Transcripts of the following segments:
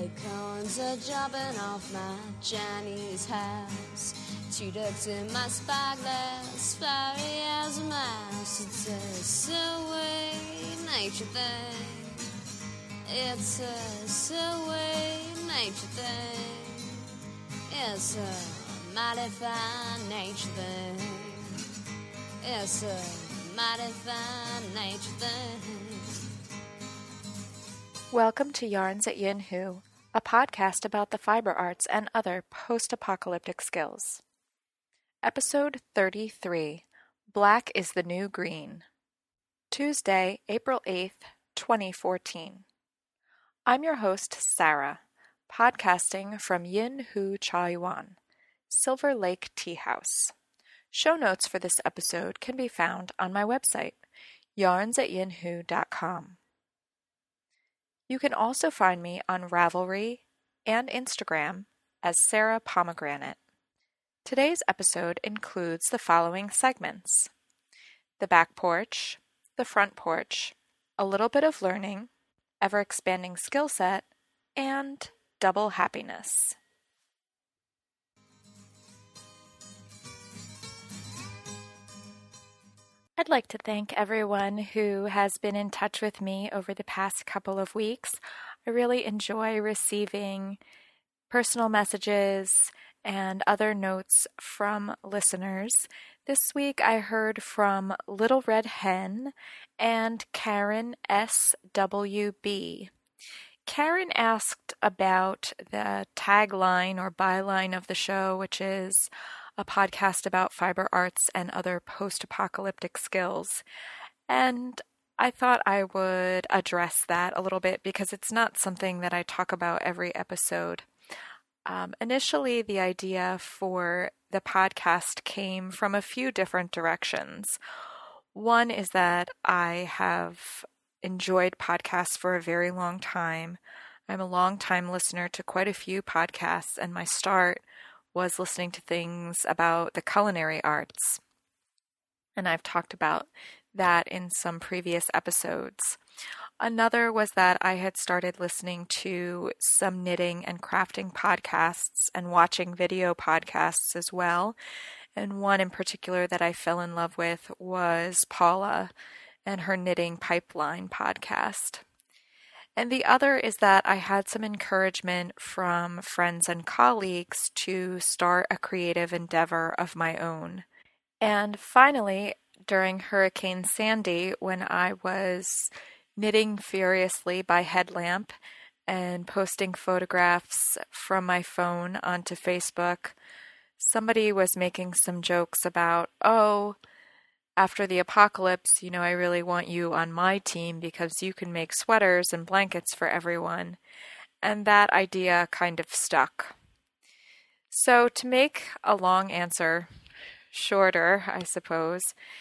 Acorns are dropping off my Chinese house. 2 ducks in my spyglass, fiery as a mouse. It's a silly nature thing. It's a silly nature thing. It's a mighty fine nature thing. It's a mighty fine nature thing. Welcome to Yarns at Yin Hu, a podcast about the fiber arts and other post-apocalyptic skills. Episode 33, Black is the New Green. Tuesday, April 8th, 2014. I'm your host, Sarah, podcasting from Yin Hu Chaoyuan, Silver Lake Tea House. Show notes for this episode can be found on my website, yarnsatyinhu.com. You can also find me on Ravelry and Instagram as Sarah Pomegranate. Today's episode includes the following segments: the back porch, the front porch, a little bit of learning, ever-expanding skill set, and double happiness. I'd like to thank everyone who has been in touch with me over the past couple of weeks. I really enjoy receiving personal messages and other notes from listeners. This week I heard from Little Red Hen and Karen SWB. Karen asked about the tagline or byline of the show, which is a podcast about fiber arts and other post-apocalyptic skills. And I thought I would address that a little bit because it's not something that I talk about every episode. Initially, the idea for the podcast came from a few different directions. One is that I have enjoyed podcasts for a very long time. I'm a long-time listener to quite a few podcasts, and my start was listening to things about the culinary arts. And I've talked about that in some previous episodes. Another was that I had started listening to some knitting and crafting podcasts and watching video podcasts as well. And one in particular that I fell in love with was Paula and her Knitting Pipeline podcast. And the other is that I had some encouragement from friends and colleagues to start a creative endeavor of my own. And finally, during Hurricane Sandy, when I was knitting furiously by headlamp and posting photographs from my phone onto Facebook, somebody was making some jokes about, after the apocalypse, I really want you on my team because you can make sweaters and blankets for everyone. And that idea kind of stuck. So to make a long answer shorter, I suppose,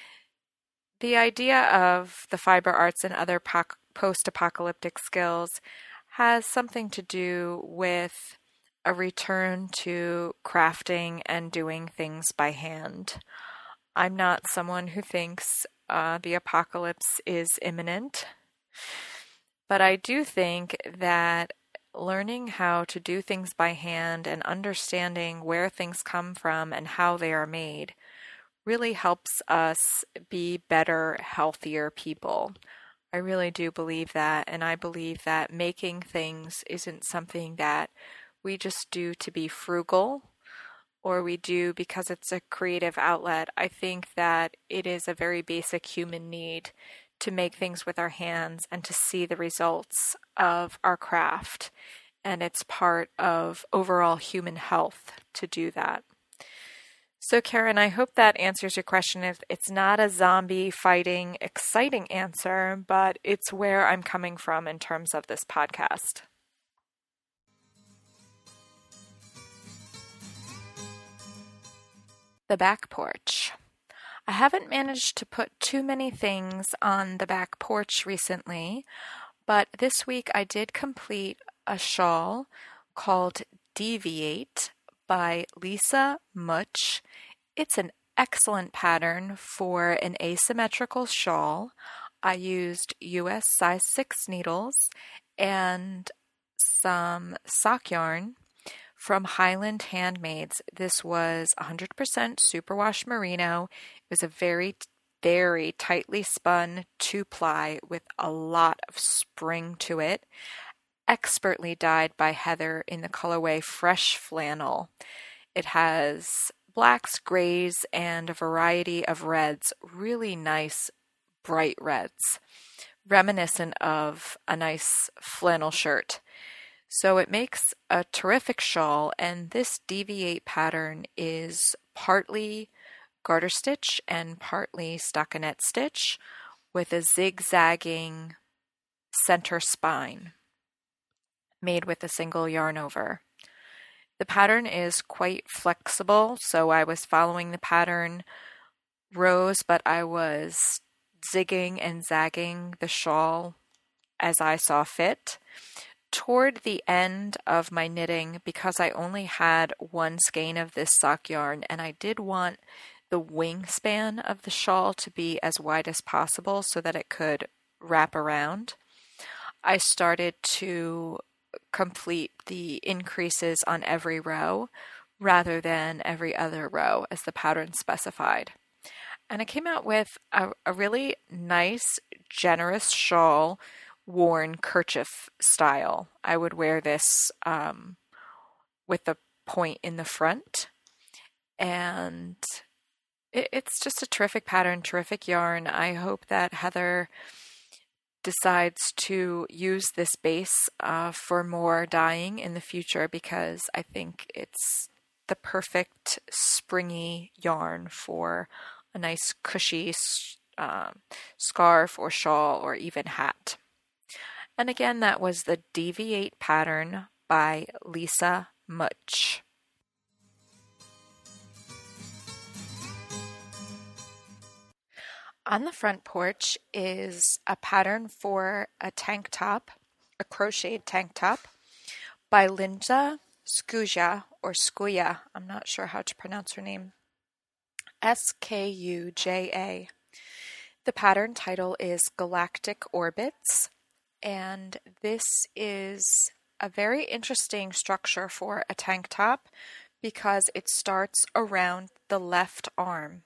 the idea of the fiber arts and other post-apocalyptic skills has something to do with a return to crafting and doing things by hand. I'm not someone who thinks the apocalypse is imminent, but I do think that learning how to do things by hand and understanding where things come from and how they are made really helps us be better, healthier people. I really do believe that, and I believe that making things isn't something that we just do to be frugal or we do because it's a creative outlet. I think that it is a very basic human need to make things with our hands and to see the results of our craft. And it's part of overall human health to do that. So Karen, I hope that answers your question. It's not a zombie fighting, exciting answer, but it's where I'm coming from in terms of this podcast. The back porch. I haven't managed to put too many things on the back porch recently, but this week I did complete a shawl called Deviate by Lisa Much. It's an excellent pattern for an asymmetrical shawl. I used US size 6 needles and some sock yarn from Highland Handmaids. This was 100% superwash merino. It was a very, very tightly spun 2-ply with a lot of spring to it. Expertly dyed by Heather in the colorway Fresh Flannel. It has blacks, grays, and a variety of reds. Really nice, bright reds, reminiscent of a nice flannel shirt. So it makes a terrific shawl, and this Deviate pattern is partly garter stitch and partly stockinette stitch with a zigzagging center spine made with a single yarn over. The pattern is quite flexible, so I was following the pattern rows, but I was zigging and zagging the shawl as I saw fit. Toward the end of my knitting, because I only had one skein of this sock yarn, and I did want the wingspan of the shawl to be as wide as possible so that it could wrap around, I started to complete the increases on every row rather than every other row as the pattern specified. And I came out with a really nice, generous shawl, worn kerchief style. I would wear this with the point in the front, and it's just a terrific pattern, terrific yarn. I hope that Heather decides to use this base for more dyeing in the future, because I think it's the perfect springy yarn for a nice cushy scarf or shawl or even hat. And again, that was the Deviate pattern by Lisa Much. On the front porch is a pattern for a tank top, a crocheted tank top, by Linda Skuja, or Skuja. I'm not sure how to pronounce her name. Skuja. The pattern title is Galactic Orbits, and this is a very interesting structure for a tank top because it starts around the left arm,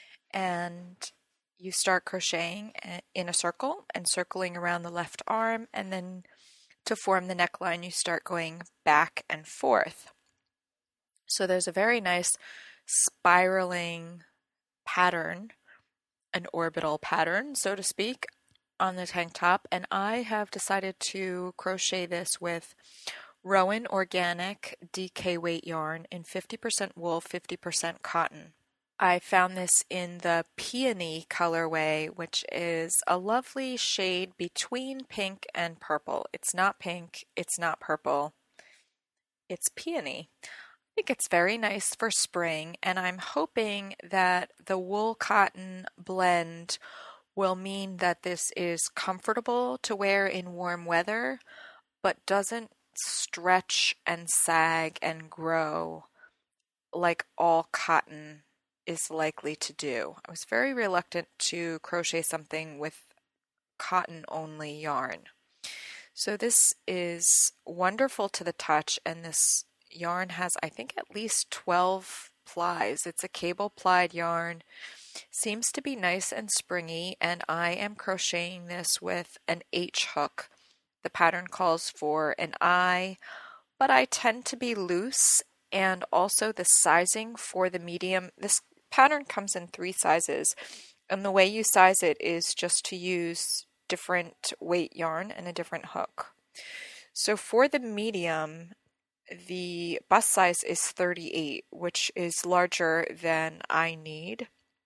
and you start crocheting in a circle and circling around the left arm, and then to form the neckline you start going back and forth. So there's a very nice spiraling pattern, an orbital pattern, so to speak, on the tank top, and I have decided to crochet this with Rowan Organic DK weight yarn in 50% wool, 50% cotton. I found this in the Peony colorway, which is a lovely shade between pink and purple. It's not pink, it's not purple, it's peony. I think it's very nice for spring, and I'm hoping that the wool-cotton blend will mean that this is comfortable to wear in warm weather, but doesn't stretch and sag and grow like all cotton is likely to do. I was very reluctant to crochet something with cotton-only yarn. So this is wonderful to the touch, and this yarn has, I think, at least 12 plies. It's a cable-plied yarn. Seems to be nice and springy, and I am crocheting this with an H hook. The pattern calls for an I, but I tend to be loose, and also the sizing for the medium. This pattern comes in 3 sizes, and the way you size it is just to use different weight yarn and a different hook. So for the medium, the bust size is 38, which is larger than I need.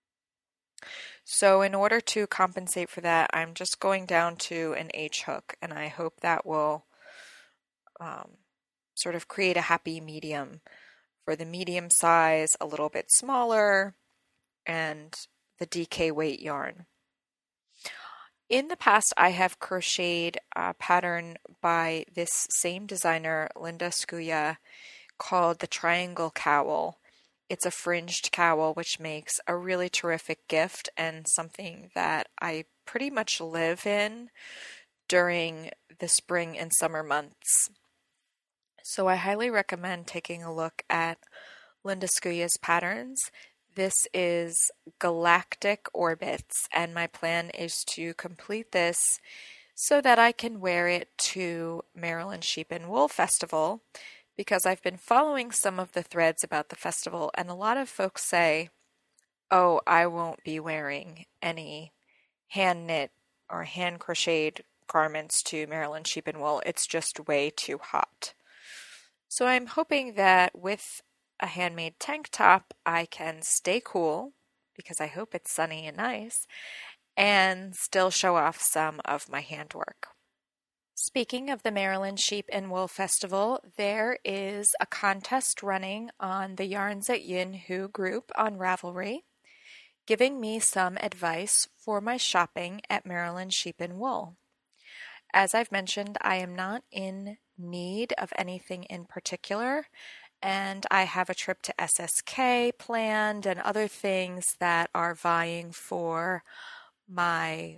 So in order to compensate for that, I'm just going down to an H hook, and I hope that will sort of create a happy medium. For the medium size, a little bit smaller, and the DK weight yarn. In the past, I have crocheted a pattern by this same designer, Linda Skuja, called the Triangle Cowl. It's a fringed cowl, which makes a really terrific gift and something that I pretty much live in during the spring and summer months. So I highly recommend taking a look at Linda Scuya's patterns. This is Galactic Orbits, and my plan is to complete this so that I can wear it to Maryland Sheep and Wool Festival, because I've been following some of the threads about the festival, and a lot of folks say, oh, I won't be wearing any hand knit or hand crocheted garments to Maryland Sheep and Wool. It's just way too hot. So I'm hoping that with a handmade tank top, I can stay cool, because I hope it's sunny and nice, and still show off some of my handwork. Speaking of the Maryland Sheep and Wool Festival, there is a contest running on the Yarns at Yin Hu group on Ravelry, giving me some advice for my shopping at Maryland Sheep and Wool. As I've mentioned, I am not in need of anything in particular, and I have a trip to SSK planned and other things that are vying for my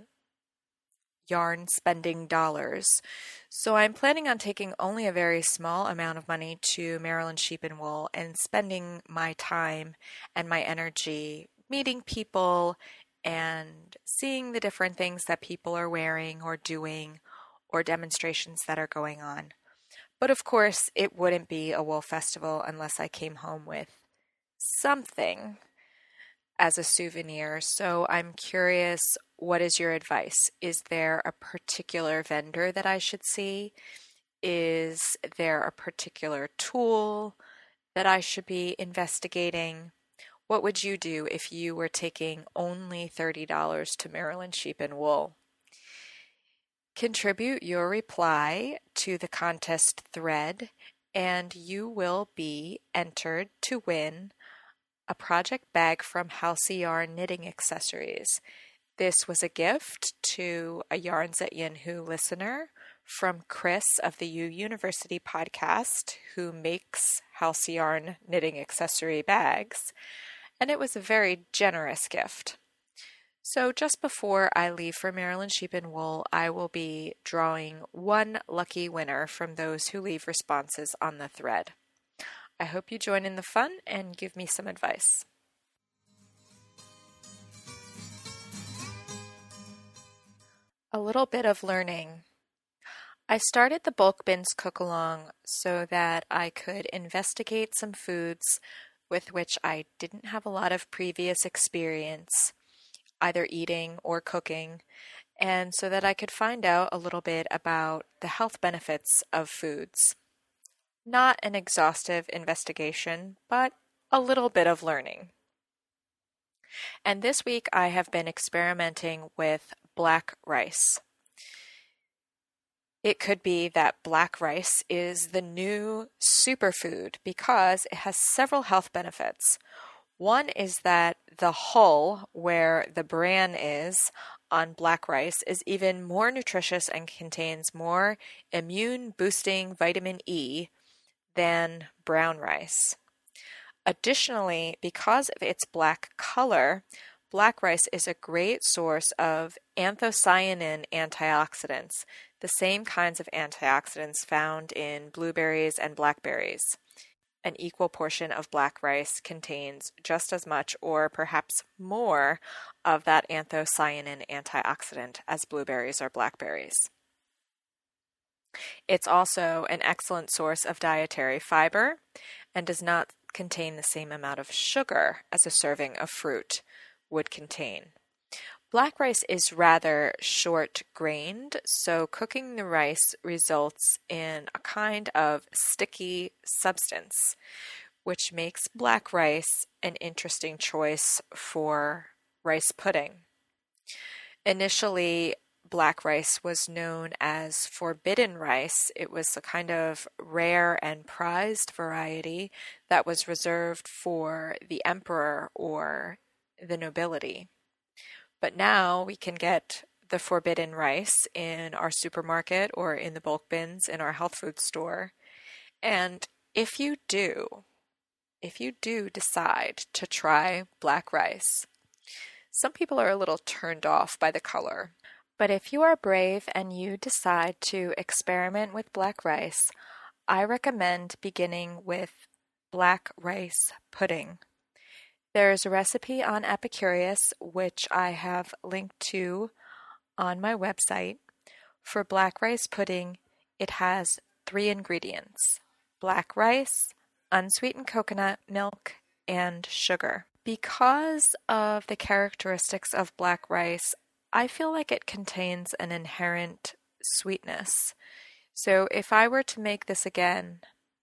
yarn spending dollars. So I'm planning on taking only a very small amount of money to Maryland Sheep and Wool and spending my time and my energy meeting people and seeing the different things that people are wearing or doing or demonstrations that are going on. But of course, it wouldn't be a wool festival unless I came home with something as a souvenir. So I'm curious, what is your advice? Is there a particular vendor that I should see? Is there a particular tool that I should be investigating? What would you do if you were taking only $30 to Maryland Sheep and Wool? Contribute your reply to the contest thread, and you will be entered to win a project bag from Halsey Yarn Knitting Accessories. This was a gift to a Yarns at Yin Hu listener from Chris of the U University podcast, who makes Halsey Yarn knitting accessory bags, and it was a very generous gift. So just before I leave for Maryland Sheep and Wool, I will be drawing one lucky winner from those who leave responses on the thread. I hope you join in the fun and give me some advice. A little bit of learning. I started the Bulk Bins cook-along so that I could investigate some foods with which I didn't have a lot of previous experience, either eating or cooking, and so that I could find out a little bit about the health benefits of foods. Not an exhaustive investigation, but a little bit of learning. And this week I have been experimenting with black rice. It could be that black rice is the new superfood because it has several health benefits. One is that the hull, where the bran is on black rice, is even more nutritious and contains more immune-boosting vitamin E than brown rice. Additionally, because of its black color, black rice is a great source of anthocyanin antioxidants, the same kinds of antioxidants found in blueberries and blackberries. An equal portion of black rice contains just as much or perhaps more of that anthocyanin antioxidant as blueberries or blackberries. It's also an excellent source of dietary fiber and does not contain the same amount of sugar as a serving of fruit would contain. Black rice is rather short-grained, so cooking the rice results in a kind of sticky substance, which makes black rice an interesting choice for rice pudding. Initially, black rice was known as forbidden rice. It was a kind of rare and prized variety that was reserved for the emperor or the nobility. But now we can get the forbidden rice in our supermarket or in the bulk bins in our health food store. And if you do decide to try black rice, some people are a little turned off by the color. But if you are brave and you decide to experiment with black rice, I recommend beginning with black rice pudding. There's a recipe on Epicurious, which I have linked to on my website. For black rice pudding, it has 3 ingredients: black rice, unsweetened coconut milk, and sugar. Because of the characteristics of black rice, I feel like it contains an inherent sweetness. So if I were to make this again,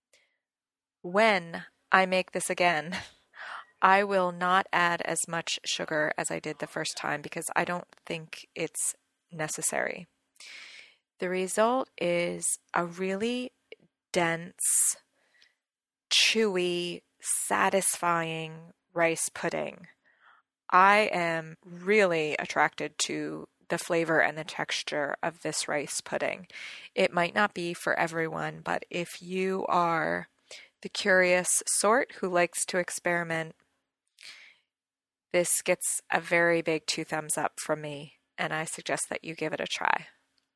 when I make this again, I will not add as much sugar as I did the first time because I don't think it's necessary. The result is a really dense, chewy, satisfying rice pudding. I am really attracted to the flavor and the texture of this rice pudding. It might not be for everyone, but if you are the curious sort who likes to experiment, this gets a very big 2 thumbs up from me, and I suggest that you give it a try.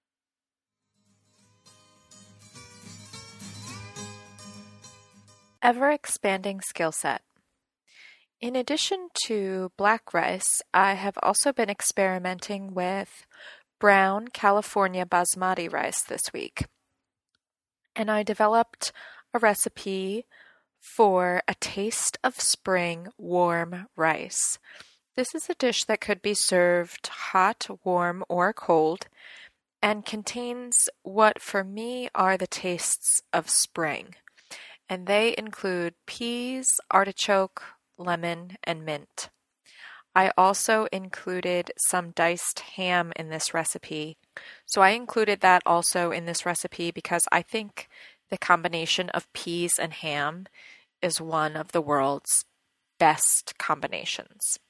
Ever-expanding skill set. In addition to black rice, I have also been experimenting with brown California basmati rice this week. And I developed a recipe for a taste of spring warm rice. This is a dish that could be served hot, warm, or cold, and contains what for me are the tastes of spring. And they include peas, artichoke, lemon, and mint. I also included some diced ham in this recipe. So I included that also in this recipe because I think the combination of peas and ham is one of the world's best combinations.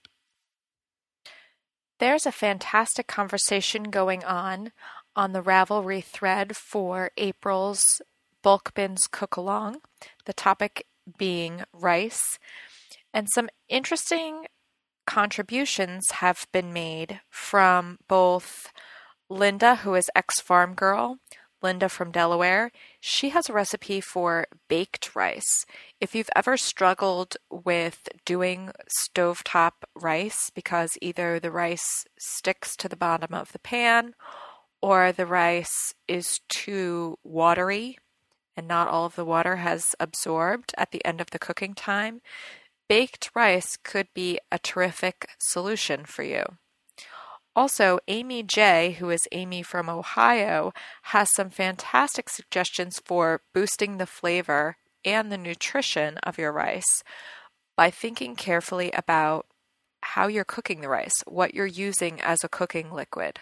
There's a fantastic conversation going on the Ravelry thread for April's Bulk Bins Cook-Along, the topic being rice. And some interesting contributions have been made from both Linda, who is ex-farm girl, Linda from Delaware. She has a recipe for baked rice. If you've ever struggled with doing stovetop rice because either the rice sticks to the bottom of the pan or the rice is too watery and not all of the water has absorbed at the end of the cooking time, baked rice could be a terrific solution for you. Also, Amy J., who is Amy from Ohio, has some fantastic suggestions for boosting the flavor and the nutrition of your rice by thinking carefully about how you're cooking the rice, what you're using as a cooking liquid.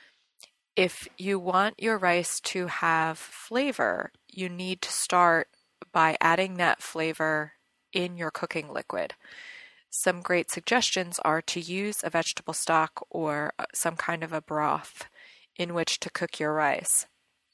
If you want your rice to have flavor, you need to start by adding that flavor in your cooking liquid. Some great suggestions are to use a vegetable stock or some kind of a broth in which to cook your rice.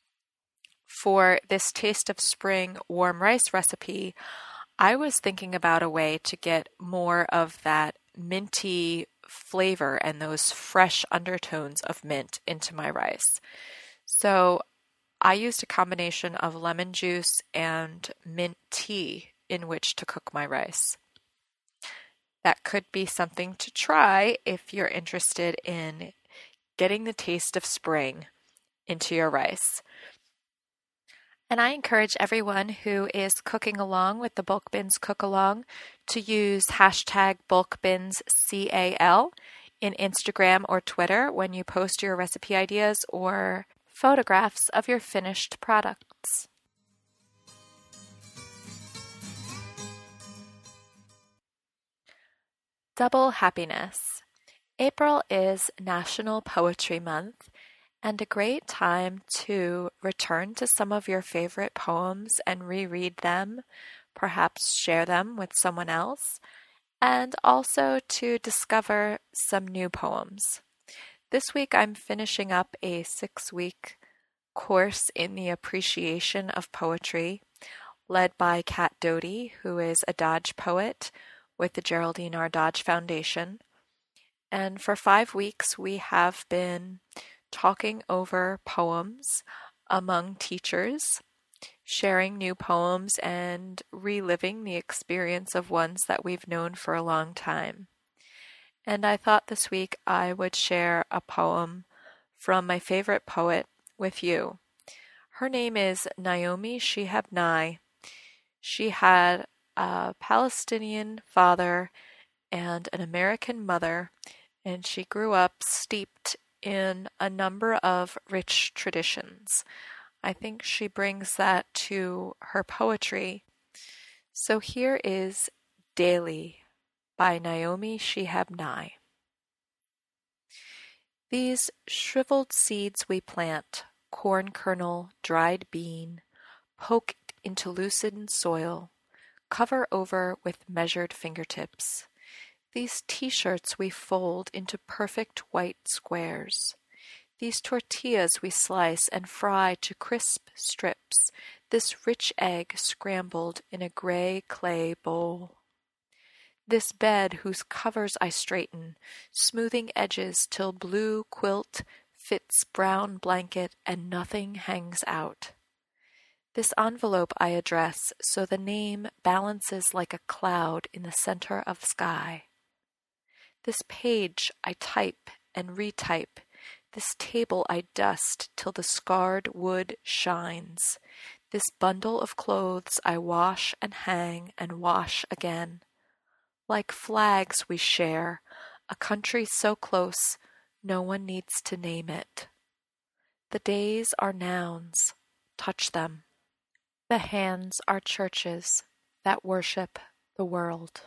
For this Taste of Spring warm rice recipe, I was thinking about a way to get more of that minty flavor and those fresh undertones of mint into my rice. So I used a combination of lemon juice and mint tea in which to cook my rice. That could be something to try if you're interested in getting the taste of spring into your rice. And I encourage everyone who is cooking along with the Bulk Bins Cook-Along to use hashtag BulkBinsCAL in Instagram or Twitter when you post your recipe ideas or photographs of your finished products. Double happiness. April is National Poetry Month and a great time to return to some of your favorite poems and reread them, perhaps share them with someone else, and also to discover some new poems. This week I'm finishing up a 6-week course in the appreciation of poetry led by Kat Doty, who is a Dodge poet with the Geraldine R. Dodge Foundation. And for 5 weeks, we have been talking over poems among teachers, sharing new poems and reliving the experience of ones that we've known for a long time. And I thought this week I would share a poem from my favorite poet with you. Her name is Naomi Shihab Nye. She had a Palestinian father and an American mother, and she grew up steeped in a number of rich traditions. I think she brings that to her poetry. So here is Daily by Naomi Shihab Nye. These shriveled seeds we plant, corn kernel, dried bean, poked into loosened soil, cover over with measured fingertips. These t-shirts we fold into perfect white squares. These tortillas we slice and fry to crisp strips, this rich egg scrambled in a gray clay bowl. This bed whose covers I straighten, smoothing edges till blue quilt fits brown blanket and nothing hangs out. This envelope I address so the name balances like a cloud in the center of sky. This page I type and retype, this table I dust till the scarred wood shines. This bundle of clothes I wash and hang and wash again. Like flags we share, a country so close no one needs to name it. The days are nouns, touch them. The hands are churches that worship the world.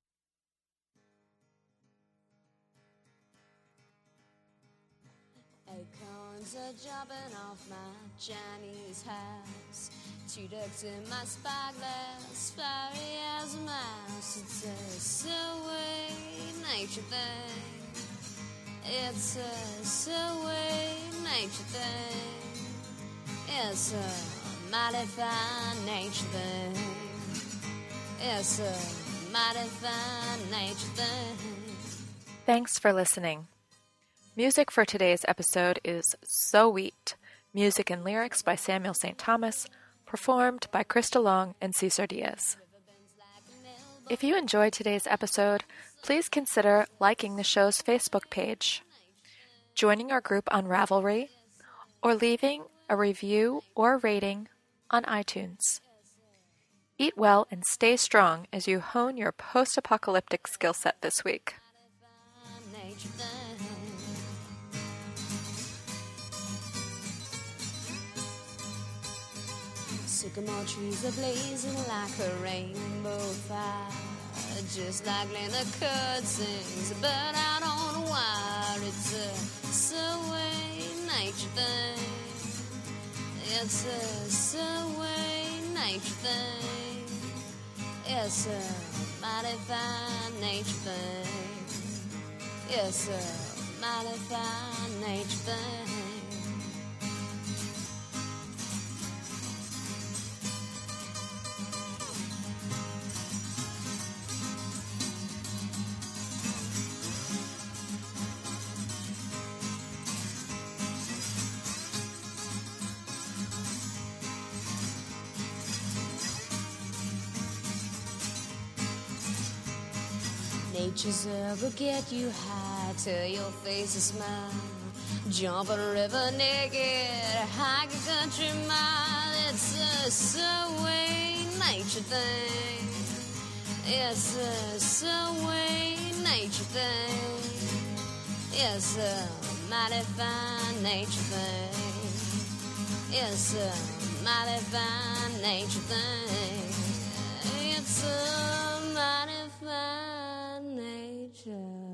Acorns are dropping off my Chinese house. 2 ducks in my spyglass, fiery as a mouse. It's a silly nature thing. It's a silly nature thing. It's a mighty fine nature thing. It's a mighty fine nature thing. Thanks for listening. Music for today's episode is So Wheat, music and lyrics by Samuel St. Thomas, performed by Krista Long and Cesar Diaz. If you enjoyed today's episode, please consider liking the show's Facebook page, joining our group on Ravelry, or leaving a review or rating on iTunes. Eat well and stay strong as you hone your post-apocalyptic skill set this week. Sycamore trees are blazing like a rainbow fire, just like Linda Curd sings a bird out on a wire. It's a subway nature thing. It's a subway nature thing. It's a mighty fine nature thing. It's a mighty fine nature thing. Nature's will get you high till your face is smile. Jump a river naked, hike a country mile. It's a subway nature thing. It's a subway nature thing. It's a mighty fine nature thing. It's a mighty fine nature thing. It's a mighty fine nature.